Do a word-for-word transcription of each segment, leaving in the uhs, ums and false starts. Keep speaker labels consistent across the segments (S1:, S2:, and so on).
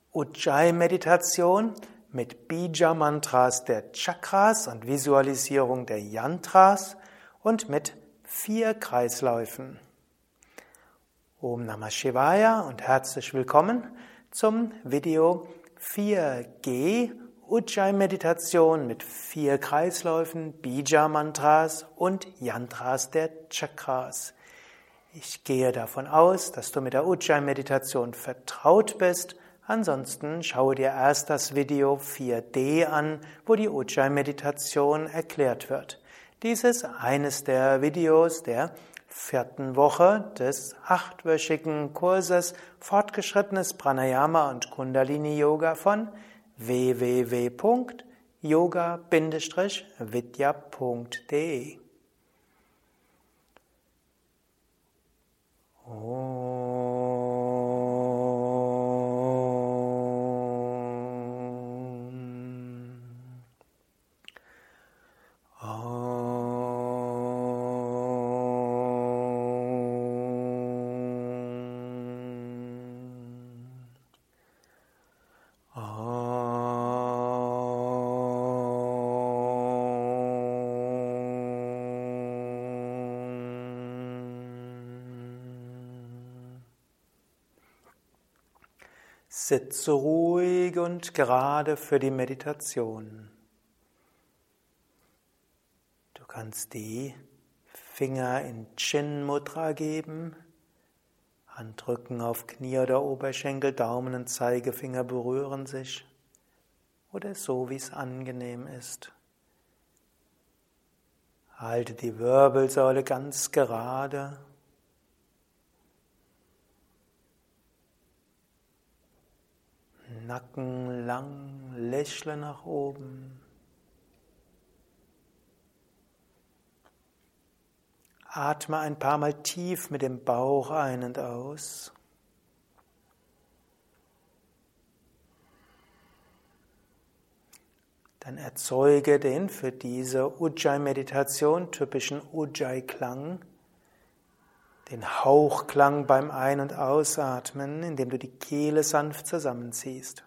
S1: Ujjayi-Meditation mit Bija-Mantras der Chakras und Visualisierung der Yantras und mit vier Kreisläufen. Om Namah Shivaya und herzlich willkommen zum Video vier G Ujjayi-Meditation mit vier Kreisläufen, Bija-Mantras und Yantras der Chakras. Ich gehe davon aus, dass du mit der Ujjayi-Meditation vertraut bist. Ansonsten schaue dir erst das Video vier D an, wo die Ujjayi-Meditation erklärt wird. Dies ist eines der Videos der vierten Woche des achtwöchigen Kurses Fortgeschrittenes Pranayama und Kundalini Yoga von w w w punkt yoga Bindestrich vidya punkt de. Sitze ruhig und gerade für die Meditation. Du kannst die Finger in Chin Mudra geben, Handrücken auf Knie oder Oberschenkel, Daumen und Zeigefinger berühren sich oder so, wie es angenehm ist. Halte die Wirbelsäule ganz gerade. Nacken lang, lächle nach oben. Atme ein paar Mal tief mit dem Bauch ein und aus. Dann erzeuge den für diese Ujjayi-Meditation typischen Ujjayi-Klang, den Hauchklang beim Ein- und Ausatmen, indem du die Kehle sanft zusammenziehst.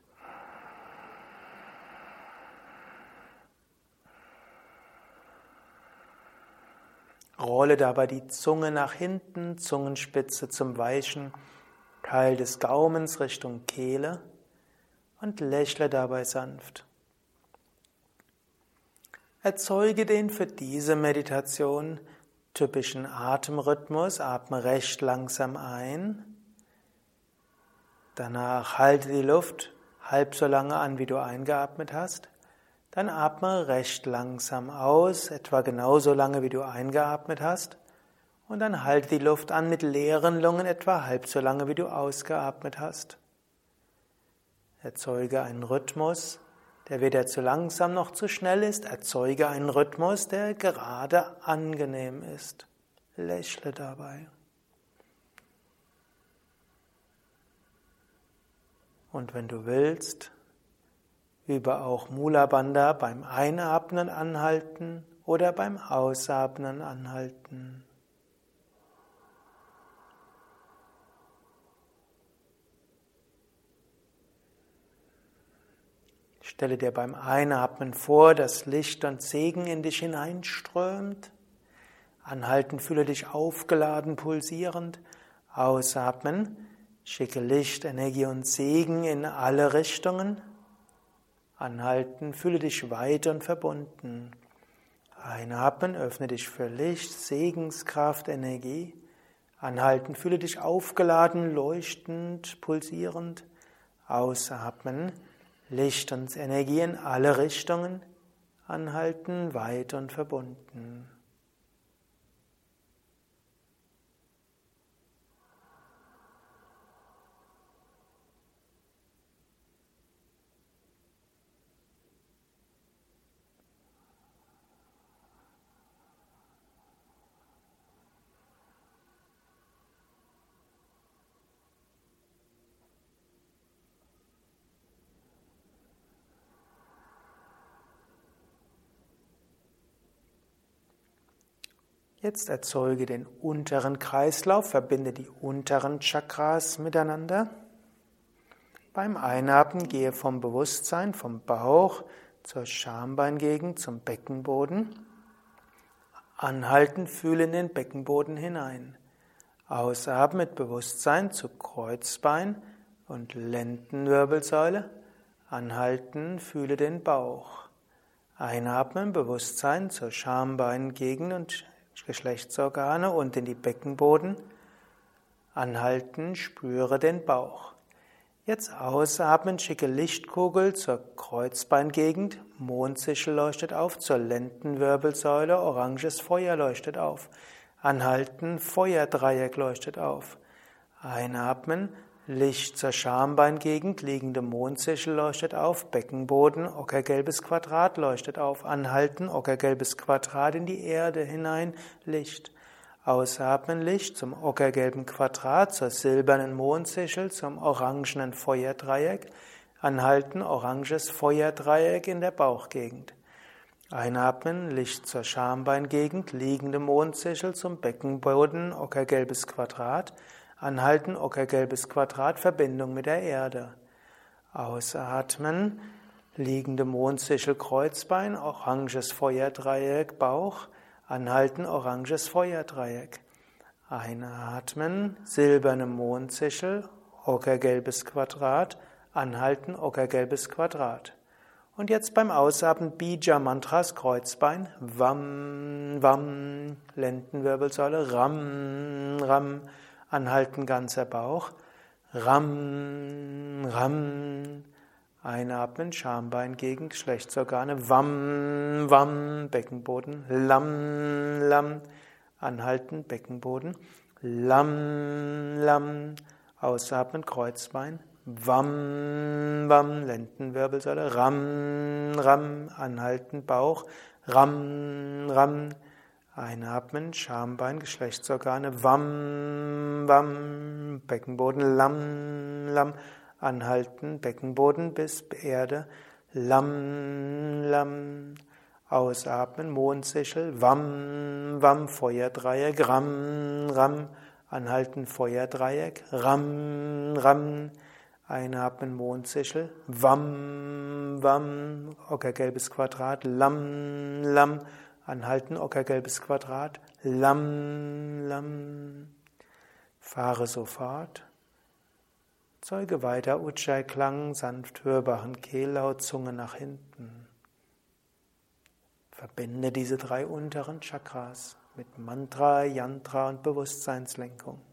S1: Rolle dabei die Zunge nach hinten, Zungenspitze zum weichen Teil des Gaumens Richtung Kehle und lächle dabei sanft. Erzeuge den für diese Meditation typischen Atemrhythmus, atme recht langsam ein, danach halte die Luft halb so lange an, wie du eingeatmet hast, dann atme recht langsam aus, etwa genauso lange, wie du eingeatmet hast, und dann halte die Luft an mit leeren Lungen, etwa halb so lange, wie du ausgeatmet hast. Erzeuge einen Rhythmus, der weder zu langsam noch zu schnell ist. Erzeuge einen Rhythmus, der gerade angenehm ist. Lächle dabei. Und wenn du willst, übe auch Mula Bandha beim Einatmen anhalten oder beim Ausatmen anhalten. Stelle dir beim Einatmen vor, dass Licht und Segen in dich hineinströmt. Anhalten, fühle dich aufgeladen, pulsierend. Ausatmen, schicke Licht, Energie und Segen in alle Richtungen. Anhalten, fühle dich weit und verbunden. Einatmen, öffne dich für Licht, Segenskraft, Energie. Anhalten, fühle dich aufgeladen, leuchtend, pulsierend. Ausatmen, Licht und Energie in alle Richtungen, anhalten, weit und verbunden. Jetzt erzeuge den unteren Kreislauf, verbinde die unteren Chakras miteinander. Beim Einatmen gehe vom Bewusstsein, vom Bauch zur Schambeingegend, zum Beckenboden. Anhalten, fühle in den Beckenboden hinein. Ausatmen mit Bewusstsein zu Kreuzbein und Lendenwirbelsäule. Anhalten, fühle den Bauch. Einatmen, Bewusstsein zur Schambeingegend und Geschlechtsorgane und in die Beckenboden. Anhalten, spüre den Bauch. Jetzt ausatmen, schicke Lichtkugel zur Kreuzbeingegend, Mondsichel leuchtet auf, zur Lendenwirbelsäule, oranges Feuer leuchtet auf. Anhalten, Feuerdreieck leuchtet auf. Einatmen, Licht zur Schambeingegend, liegende Mondsichel leuchtet auf, Beckenboden, ockergelbes Quadrat leuchtet auf. Anhalten, ockergelbes Quadrat in die Erde hinein, Licht. Ausatmen, Licht zum ockergelben Quadrat, zur silbernen Mondsichel, zum orangenen Feuerdreieck. Anhalten, oranges Feuerdreieck in der Bauchgegend. Einatmen, Licht zur Schambeingegend, liegende Mondsichel zum Beckenboden, ockergelbes Quadrat. Anhalten, ockergelbes Quadrat, Verbindung mit der Erde. Ausatmen, liegende Mondsichel, Kreuzbein, oranges Feuerdreieck, Bauch. Anhalten, oranges Feuerdreieck. Einatmen, silberne Mondsichel, ockergelbes Quadrat. Anhalten, ockergelbes Quadrat. Und jetzt beim Ausatmen Bija-Mantras, Kreuzbein, Vam, Vam, Lendenwirbelsäule, Ram, Ram. Anhalten, ganzer Bauch, Ram, Ram. Einatmen, Schambeingegend, Geschlechtsorgane, Wam, Wam, Beckenboden, Lam, Lam. Anhalten, Beckenboden, Lam, Lam. Ausatmen, Kreuzbein, Wam, Wam, Lendenwirbelsäule, Ram, Ram. Anhalten, Bauch, Ram, Ram. Einatmen, Schambein, Geschlechtsorgane, Wam, Wam, Beckenboden, Lam, Lam. Anhalten, Beckenboden bis Erde, Lam, Lam. Ausatmen, Mondsichel, Wam, Wam, Feuerdreieck, Ram, Ram. Anhalten, Feuerdreieck, Ram, Ram. Einatmen, Mondsichel, Wam, Wam, ockergelbes Quadrat, Lam, Lam. Anhalten, ockergelbes Quadrat, Lam, Lam. Fahre sofort. Zeuge weiter Ujjayi-Klang, sanft hörbaren Kehllaut, Zunge nach hinten. Verbinde diese drei unteren Chakras mit Mantra, Yantra und Bewusstseinslenkung.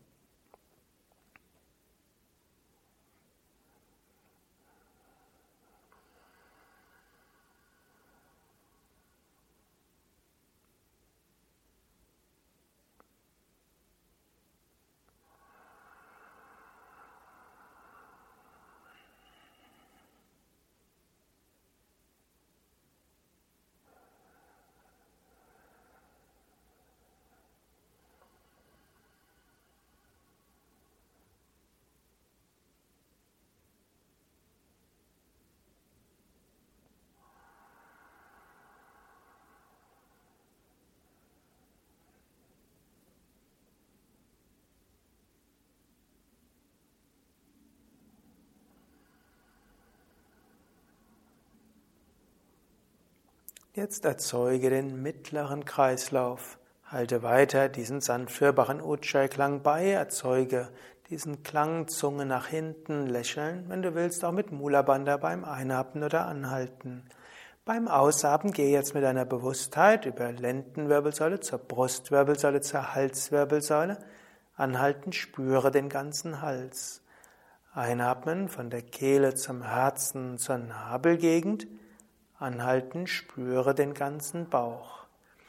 S1: Jetzt erzeuge den mittleren Kreislauf. Halte weiter diesen sanft hörbaren Ujjayi-Klang bei, erzeuge diesen Klang, Zunge nach hinten, lächeln, wenn du willst, auch mit Mula Bandha beim Einatmen oder Anhalten. Beim Ausatmen gehe jetzt mit deiner Bewusstheit über Lendenwirbelsäule zur Brustwirbelsäule, zur Halswirbelsäule. Anhalten, spüre den ganzen Hals. Einatmen von der Kehle zum Herzen, zur Nabelgegend. Anhalten, spüre den ganzen Bauch.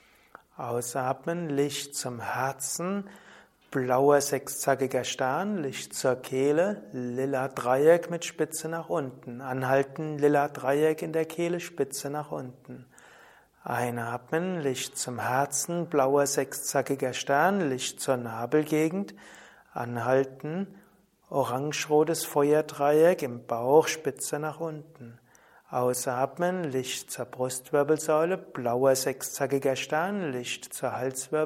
S1: Ausatmen, Licht zum Herzen, blauer sechszackiger Stern, Licht zur Kehle, lila Dreieck mit Spitze nach unten. Anhalten, lila Dreieck in der Kehle, Spitze nach unten. Einatmen, Licht zum Herzen, blauer sechszackiger Stern, Licht zur Nabelgegend. Anhalten, orangerotes Feuerdreieck im Bauch, Spitze nach unten. Ausatmen, Licht zur Brustwirbelsäule, blauer sechszackiger Stern, Licht zur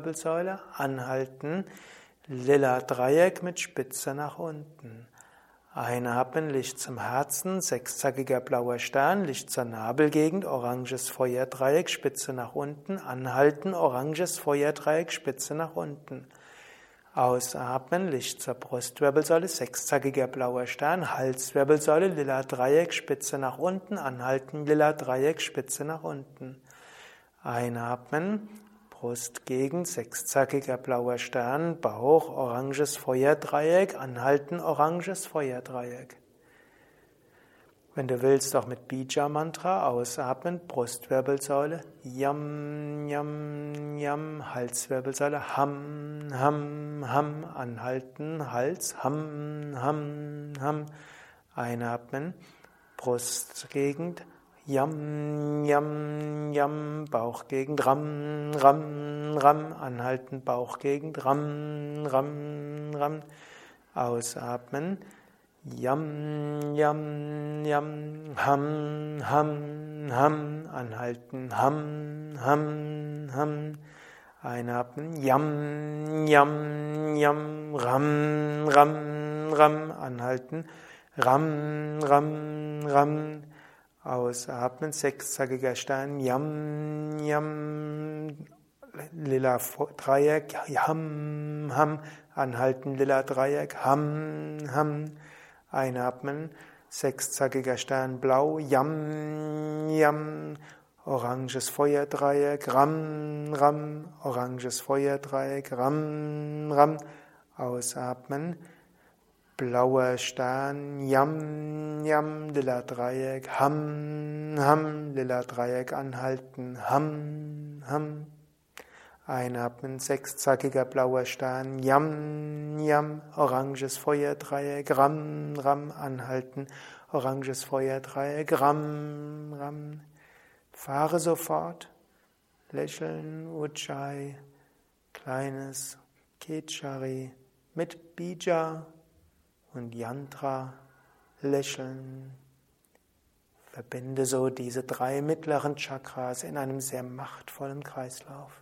S1: Halswirbelsäule. Anhalten, lila Dreieck mit Spitze nach unten. Einatmen, Licht zum Herzen, sechszackiger blauer Stern, Licht zur Nabelgegend, oranges Feuerdreieck, Spitze nach unten, anhalten, oranges Feuerdreieck, Spitze nach unten. Ausatmen, Licht zur Brustwirbelsäule, sechszackiger blauer Stern, Halswirbelsäule, lila Dreieck, Spitze nach unten, anhalten, lila Dreieck, Spitze nach unten. Einatmen, Brustgegend, sechszackiger blauer Stern, Bauch, oranges Feuerdreieck, anhalten, oranges Feuerdreieck. Wenn du willst, auch mit Bija-Mantra ausatmen, Brustwirbelsäule, Yam, Yam, Yam, Halswirbelsäule, Ham, Ham, Ham, anhalten, Hals, Ham, Ham, Ham, einatmen, Brustgegend, Yam, Yam, Yam, Bauchgegend, Ram, Ram, Ram, anhalten, Bauchgegend, Ram, Ram, Ram, ausatmen, Yam, Yam, Yam, Ham, Ham, Ham, anhalten, Ham, Ham, Ham, einatmen, Yam, Yam, Yam, Ram, Ram, Ram, anhalten, Ram, Ram, Ram, ausatmen, sechszackiger Stern, Yam, Yam, lila Dreieck, Ham, Ham, anhalten, lila Dreieck, Ham, Ham, einatmen, sechszackiger Stern, blau, Yam, Yam, oranges Feuerdreieck, Ram, Ram, oranges Feuerdreieck, Ram, Ram, ausatmen, blauer Stern, Yam, Yam, lila Dreieck, Ham, Ham, lila Dreieck, anhalten, Ham, Ham, einatmen, sechszackiger blauer Stern, Yam, Yam, oranges Feuerdreieck, Ram, Ram, anhalten, oranges Feuerdreieck, Ram, Ram, fahre sofort, lächeln, Ujjayi, kleines Khechari mit Bija und Yantra, lächeln. Verbinde so diese drei mittleren Chakras in einem sehr machtvollen Kreislauf.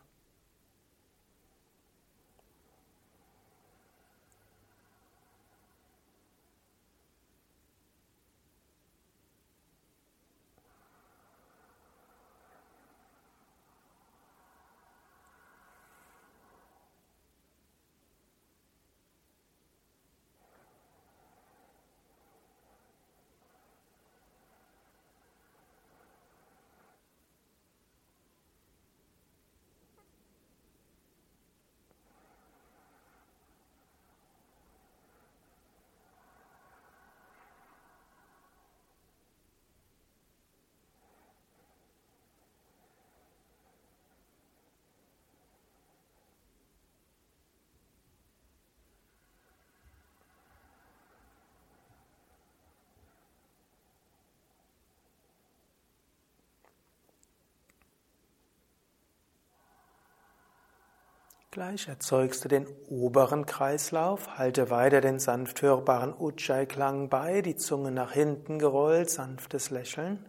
S1: Gleich erzeugst du den oberen Kreislauf, halte weiter den sanft hörbaren Ujjayi-Klang bei, die Zunge nach hinten gerollt, sanftes Lächeln.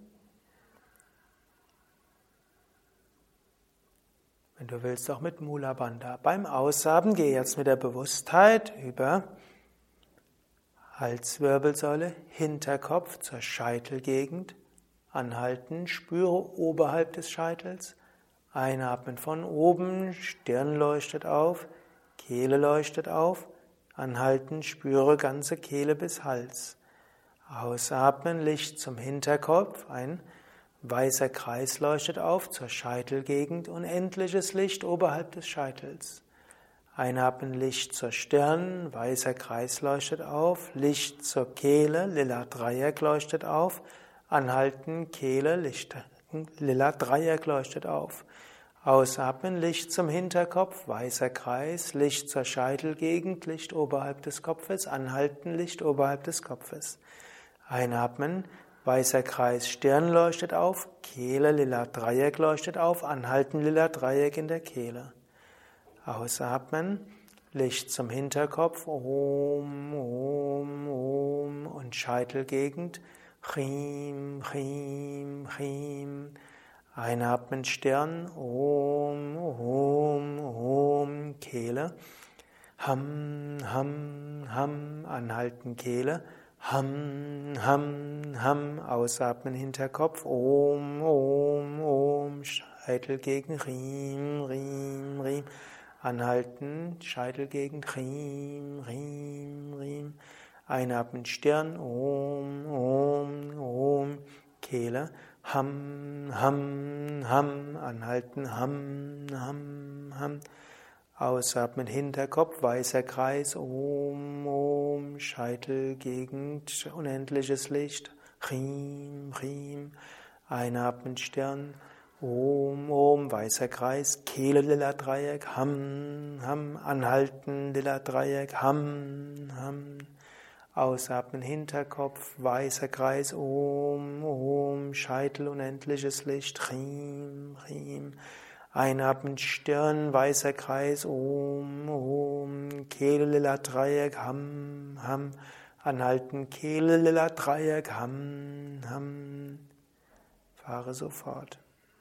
S1: Wenn du willst, auch mit Mula Bandha. Beim Ausatmen gehe jetzt mit der Bewusstheit über Halswirbelsäule, Hinterkopf zur Scheitelgegend, anhalten, spüre oberhalb des Scheitels. Einatmen von oben, Stirn leuchtet auf, Kehle leuchtet auf, anhalten, spüre ganze Kehle bis Hals. Ausatmen, Licht zum Hinterkopf, ein weißer Kreis leuchtet auf zur Scheitelgegend, unendliches Licht oberhalb des Scheitels. Einatmen, Licht zur Stirn, weißer Kreis leuchtet auf, Licht zur Kehle, lila Dreieck leuchtet auf, anhalten, Kehle, Licht, lila Dreieck leuchtet auf. Ausatmen, Licht zum Hinterkopf, weißer Kreis, Licht zur Scheitelgegend, Licht oberhalb des Kopfes, anhalten, Licht oberhalb des Kopfes. Einatmen, weißer Kreis, Stirn leuchtet auf, Kehle, lila Dreieck leuchtet auf, anhalten, lila Dreieck in der Kehle. Ausatmen, Licht zum Hinterkopf, Om, Om, Om und Scheitelgegend, Chim, Chim, Chim. Einatmen, Stirn, Om, Om, Om, Kehle, Ham, Ham, Ham, anhalten, Kehle, Ham, Ham, Ham. Ausatmen Hinterkopf. Om, Om, Om. Scheitel gegen Riem, Riem, Riem. Anhalten. Scheitel gegen Riem, Riem, Riem. Einatmen Stirn. Om, Om, Om. Kehle. Ham, Ham, Ham. Anhalten. Ham, Ham, Ham. Ausatmen Hinterkopf, weißer Kreis, Om, Om, Scheitelgegend, unendliches Licht, Riem, Riem, einatmen Stirn, Om, Om, weißer Kreis, Kehle, lila Dreieck, Ham, Ham, anhalten, lila Dreieck, Ham, Ham, ausatmen Hinterkopf, weißer Kreis, Om, Om, Scheitel, unendliches Licht, Riem, Riem, einatmen Stirn, weißer Kreis, Om, Om, Kehle, lila Dreieck, Ham, Ham, anhalten, Kehle, lila Dreieck, Ham, Ham, fahre sofort.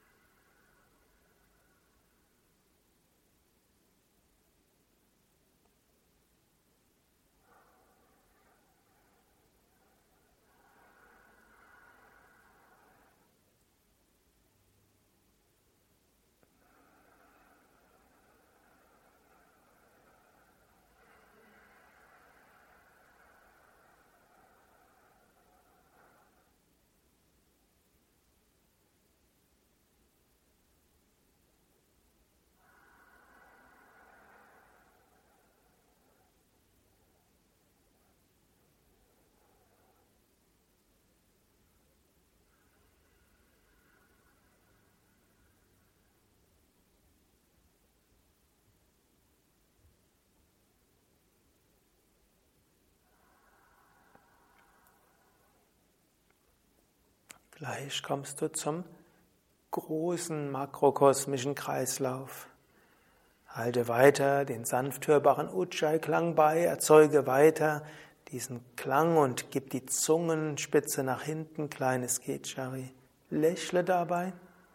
S1: Gleich kommst du zum großen makrokosmischen Kreislauf. Halte weiter den sanft hörbaren Ujjayi-Klang bei, erzeuge weiter diesen Klang und gib die Zungenspitze nach hinten, kleines Kechari. Lächle dabei.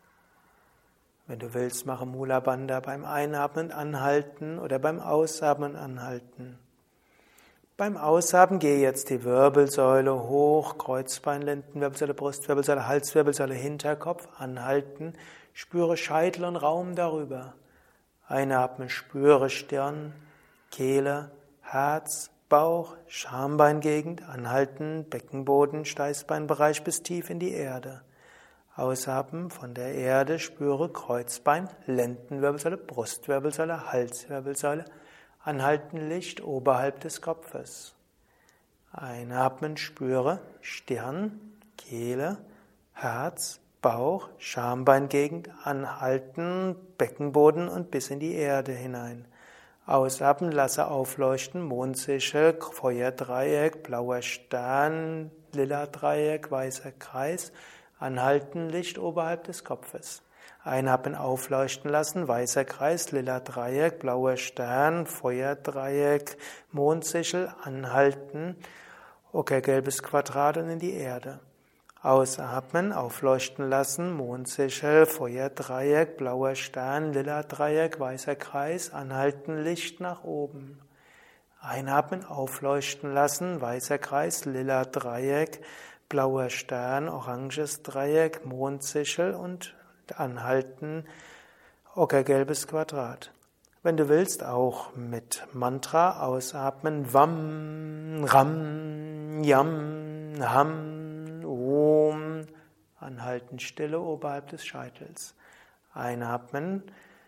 S1: Wenn du willst, mache Mula Bandha beim Einatmen anhalten oder beim Ausatmen anhalten. Beim Ausatmen gehe jetzt die Wirbelsäule hoch, Kreuzbein, Lendenwirbelsäule, Brustwirbelsäule, Halswirbelsäule, Hinterkopf, anhalten, spüre Scheitel und Raum darüber. Einatmen, spüre Stirn, Kehle, Herz, Bauch, Schambeingegend, anhalten, Beckenboden, Steißbeinbereich bis tief in die Erde. Ausatmen, von der Erde spüre Kreuzbein, Lendenwirbelsäule, Brustwirbelsäule, Halswirbelsäule, anhalten Licht oberhalb des Kopfes. Einatmen, spüre Stirn, Kehle, Herz, Bauch, Schambeingegend, anhalten, Beckenboden und bis in die Erde hinein. Ausatmen, lasse aufleuchten, Mondsichel, Feuerdreieck, blauer Stern, lila Dreieck, weißer Kreis, anhalten, Licht oberhalb des Kopfes. Einatmen, aufleuchten lassen, weißer Kreis, lila Dreieck, blauer Stern, Feuerdreieck, Mondsichel, anhalten, ockergelbes Quadrat und in die Erde. Ausatmen, aufleuchten lassen, Mondsichel, Feuerdreieck, blauer Stern, lila Dreieck, weißer Kreis, anhalten, Licht nach oben. Einatmen, aufleuchten lassen, weißer Kreis, lila Dreieck, blauer Stern, oranges Dreieck, Mondsichel und anhalten, ockergelbes Quadrat. Wenn du willst, auch mit Mantra ausatmen, Vam, Ram, Yam, Ham, Om, anhalten, Stille oberhalb des Scheitels. Einatmen,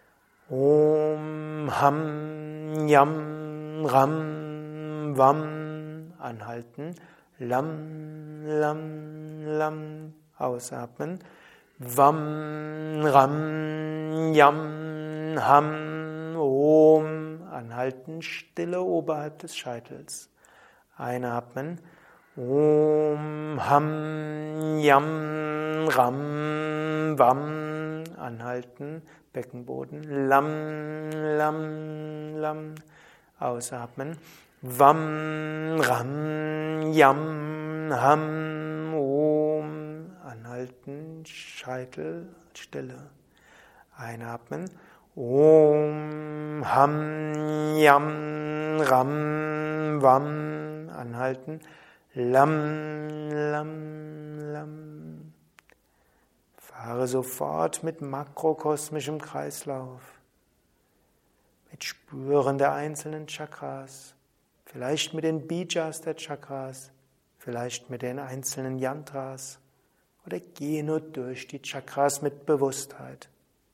S1: Om, Ham, Yam, Ram, Vam, anhalten, Lam, Lam, Lam, ausatmen, Vam, Ram, Yam, Ham, Om, anhalten, Stille oberhalb des Scheitels. Einatmen, Om, Ham, Yam, Ram, Vam, anhalten, Beckenboden, Lam, Lam, Lam, ausatmen, Vam, Ram, Yam, Ham, Om, anhalten, Scheitel, Stille. Einatmen, Om, Ham, Yam, Ram, Vam, anhalten, Lam, Lam, Lam. Fahre sofort mit makrokosmischem Kreislauf, mit Spüren der einzelnen Chakras, vielleicht mit den Bijas der Chakras, vielleicht mit den einzelnen Yantras, oder gehe nur durch die Chakras mit Bewusstheit.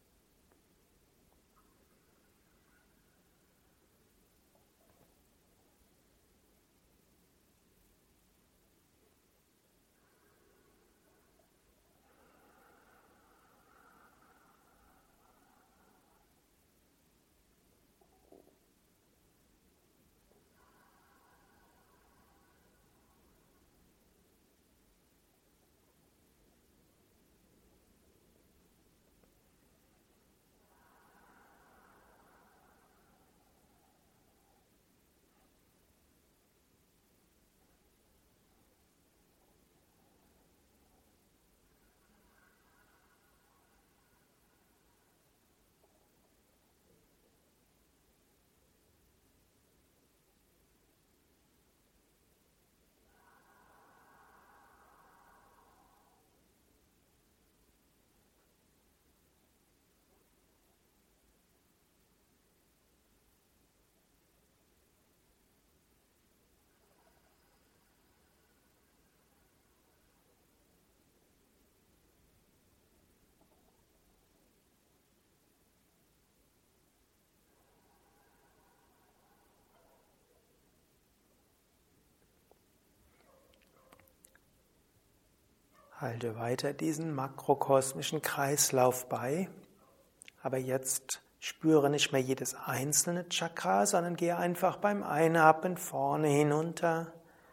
S1: Halte weiter diesen makrokosmischen Kreislauf bei, aber jetzt spüre nicht mehr jedes einzelne Chakra, sondern gehe einfach beim Einatmen vorne hinunter,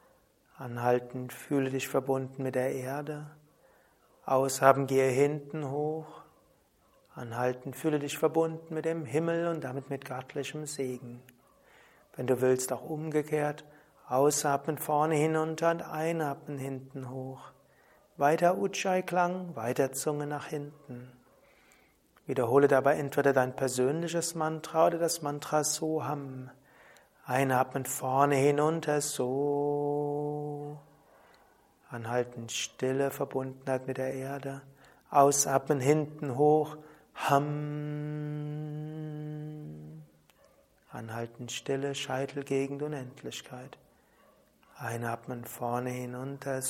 S1: anhalten, fühle dich verbunden mit der Erde, ausatmen, gehe hinten hoch, anhalten, fühle dich verbunden mit dem Himmel und damit mit göttlichem Segen. Wenn du willst, auch umgekehrt, ausatmen, vorne hinunter und einatmen, hinten hoch. Weiter Ujjayi-Klang, weiter Zunge nach hinten. Wiederhole dabei entweder dein persönliches Mantra oder das Mantra Soham. Einatmen vorne hinunter, So. Anhalten, Stille, Verbundenheit mit der Erde. Ausatmen, hinten hoch, Ham. Anhalten, Stille, Scheitelgegend, Unendlichkeit. Einatmen vorne hinunter,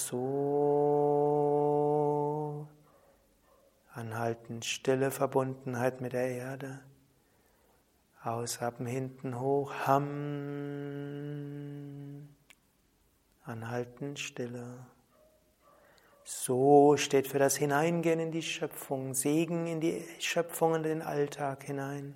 S1: So. Anhalten, Stille, Verbundenheit mit der Erde. Ausatmen, hinten hoch, Ham. Anhalten, Stille. So steht für das Hineingehen in die Schöpfung, Segen in die Schöpfung und den Alltag hinein.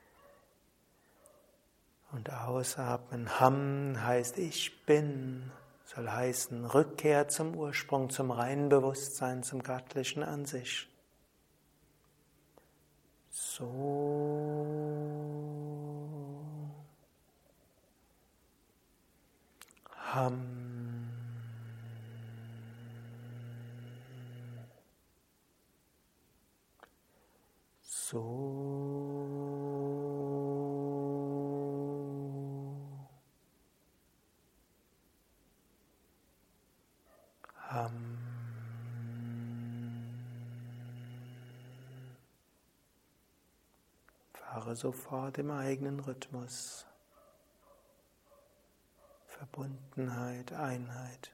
S1: Und ausatmen, Ham heißt ich bin, soll heißen Rückkehr zum Ursprung, zum reinen Bewusstsein, zum Göttlichen an sich. So. Ham. So. Ham. Fahre sofort im eigenen Rhythmus. Verbundenheit, Einheit.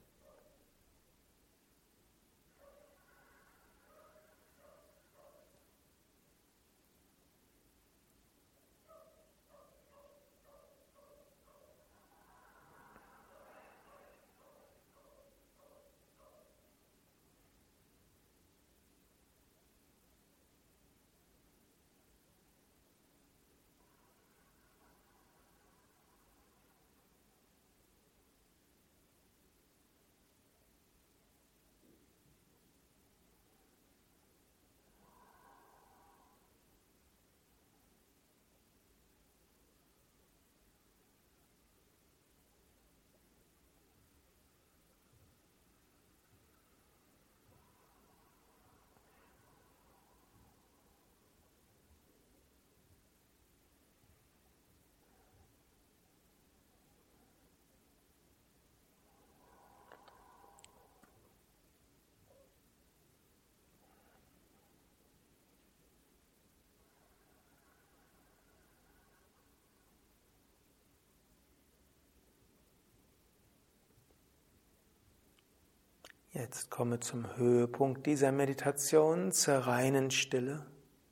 S1: Jetzt komme zum Höhepunkt dieser Meditation, zur reinen Stille.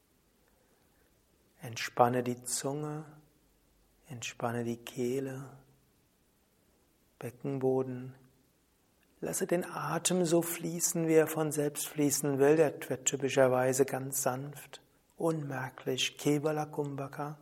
S1: Entspanne die Zunge, entspanne die Kehle, Beckenboden. Lasse den Atem so fließen, wie er von selbst fließen will. Der wird typischerweise ganz sanft, unmerklich, Kevala Kumbhaka.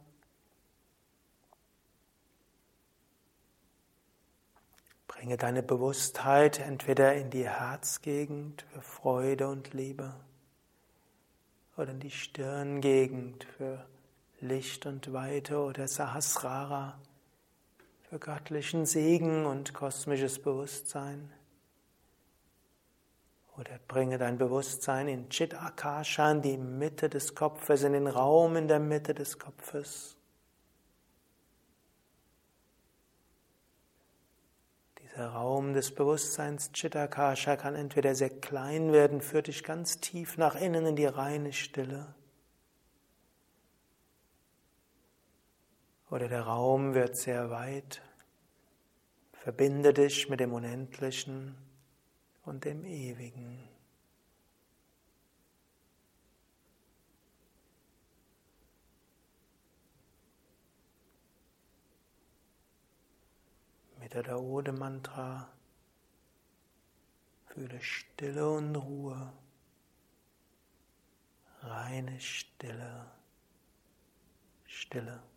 S1: Bringe deine Bewusstheit entweder in die Herzgegend für Freude und Liebe oder in die Stirngegend für Licht und Weite oder Sahasrara für göttlichen Segen und kosmisches Bewusstsein. Oder bringe dein Bewusstsein in Chit Akasha, in die Mitte des Kopfes, in den Raum in der Mitte des Kopfes. Der Raum des Bewusstseins Chitakasha kann entweder sehr klein werden, führt dich ganz tief nach innen in die reine Stille. Oder der Raum wird sehr weit. Verbinde dich mit dem Unendlichen und dem Ewigen. Mit der Ode-Mantra fühle Stille und Ruhe, reine Stille, Stille.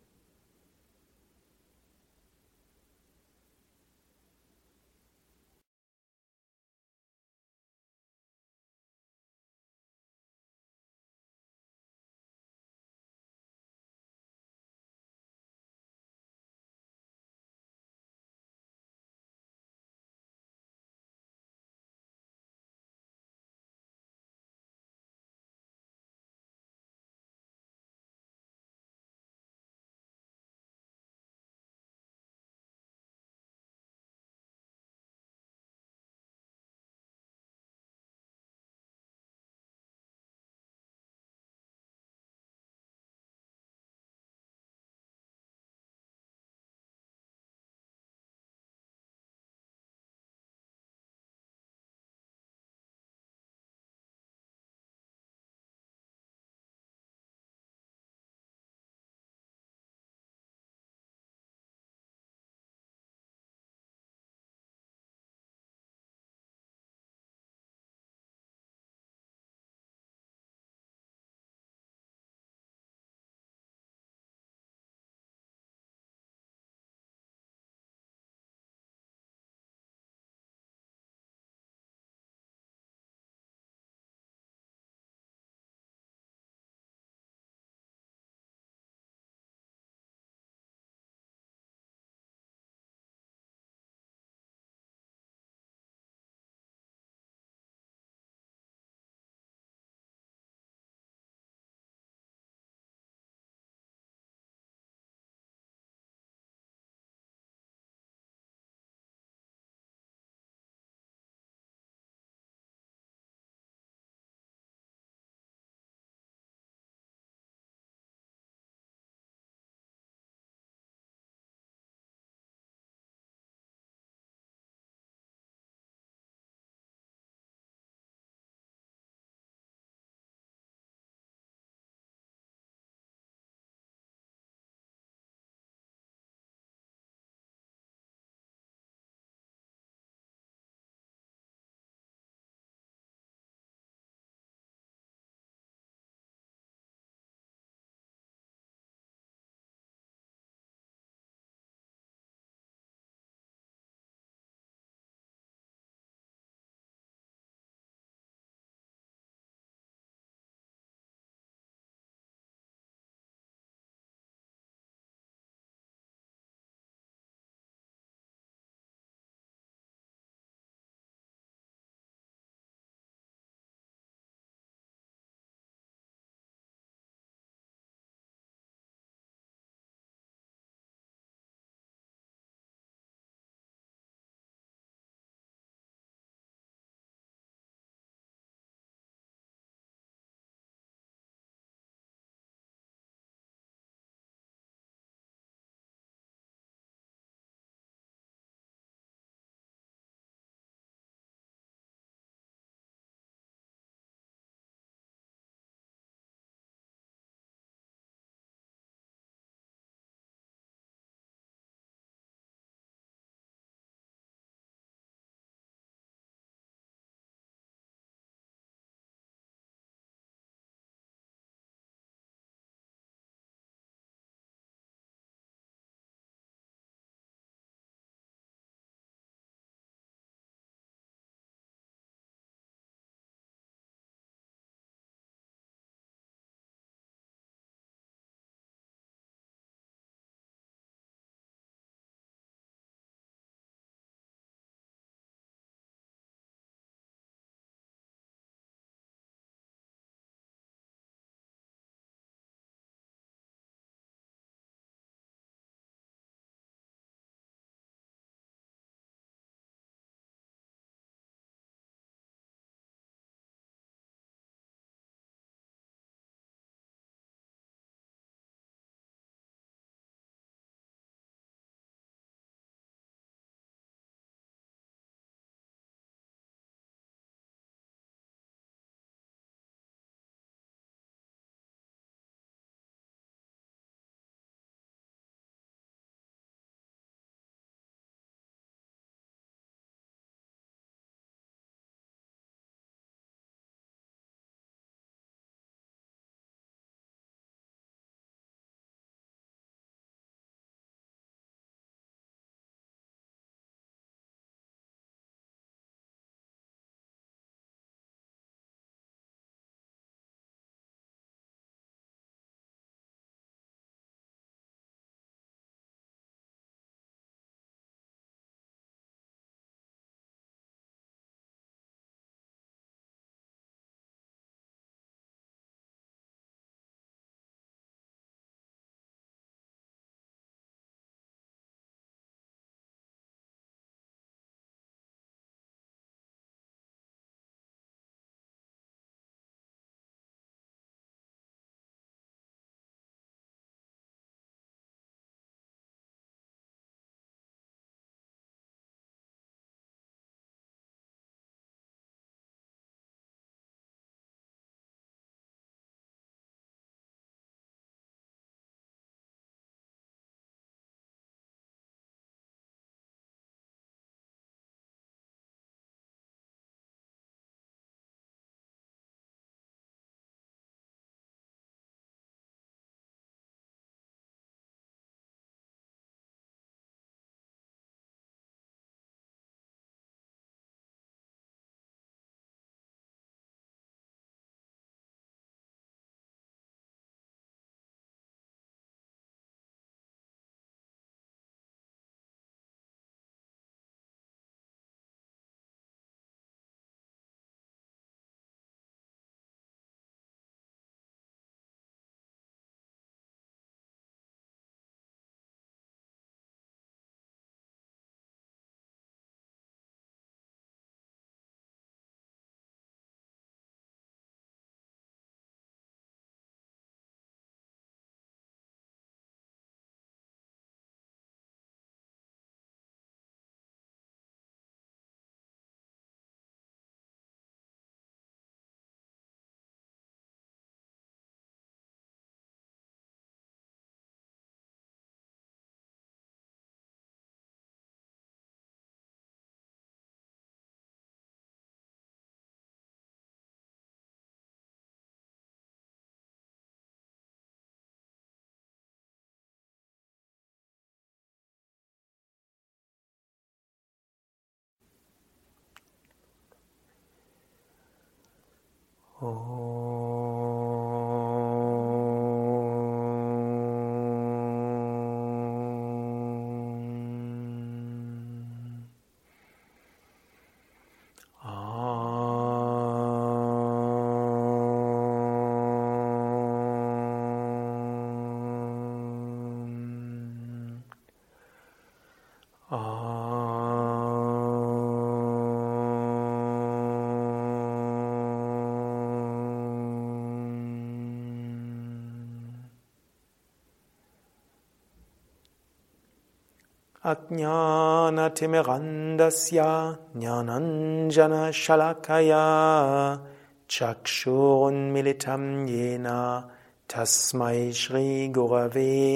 S1: Ajnana-timirandasya jnananjana shalakaya chakshurunmilitam yena tasmai Shri Gurave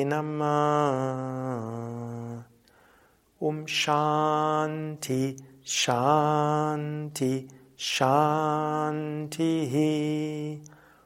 S1: Namah. Om Shanti, Shanti, Shanti.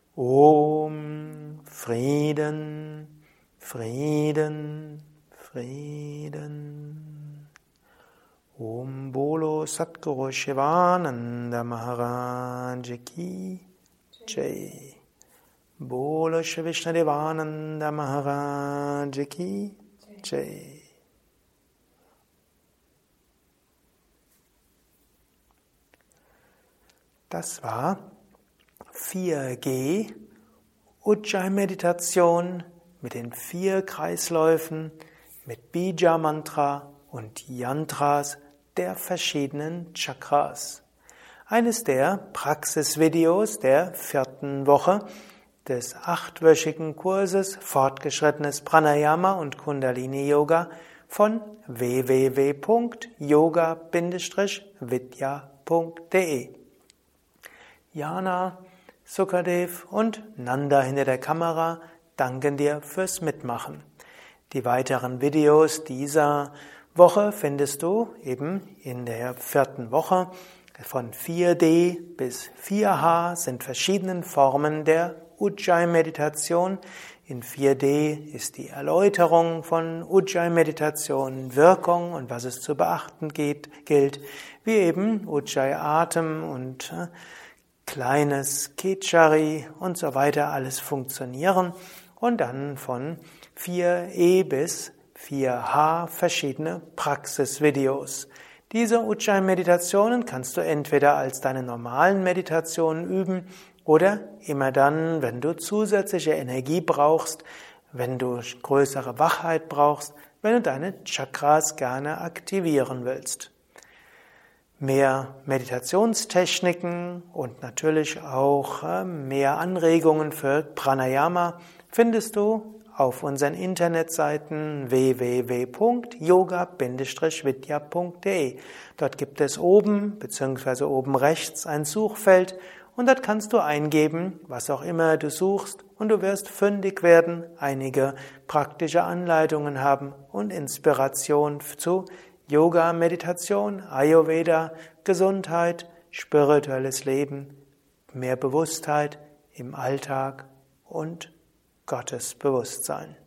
S1: Om Frieden, Frieden, Frieden. Om Bolo Satguru Shivananda Maharaj Ki Jai. Bolo Shri Vishnadevananda Maharaj Ki Jai. Das war vier G Ujjayi-Meditation mit den vier Kreisläufen, mit Bija-Mantra und Yantras der verschiedenen Chakras. Eines der Praxisvideos der vierten Woche des achtwöchigen Kurses Fortgeschrittenes Pranayama und Kundalini Yoga von w w w punkt yoga Bindestrich vidya punkt de. Jana, Sukadev und Nanda hinter der Kamera danken dir fürs Mitmachen. Die weiteren Videos dieser Woche findest du eben in der vierten Woche. Von vier D bis vier H sind verschiedene Formen der Ujjayi-Meditation. In vier D ist die Erläuterung von Ujjayi-Meditation, Wirkung und was es zu beachten geht, gilt, wie eben Ujjayi-Atem und äh, kleines Khechari und so weiter alles funktionieren. Und dann von vier E bis vier H verschiedene Praxisvideos. Diese Ujjayi-Meditationen kannst du entweder als deine normalen Meditationen üben oder immer dann, wenn du zusätzliche Energie brauchst, wenn du größere Wachheit brauchst, wenn du deine Chakras gerne aktivieren willst. Mehr Meditationstechniken und natürlich auch mehr Anregungen für Pranayama findest du auf unseren Internetseiten w w w punkt yoga Bindestrich vidya punkt de. Dort gibt es oben bzw. oben rechts ein Suchfeld und dort kannst du eingeben, was auch immer du suchst, und du wirst fündig werden, einige praktische Anleitungen haben und Inspiration zu Yoga, Meditation, Ayurveda, Gesundheit, spirituelles Leben, mehr Bewusstheit im Alltag und Gottesbewusstsein.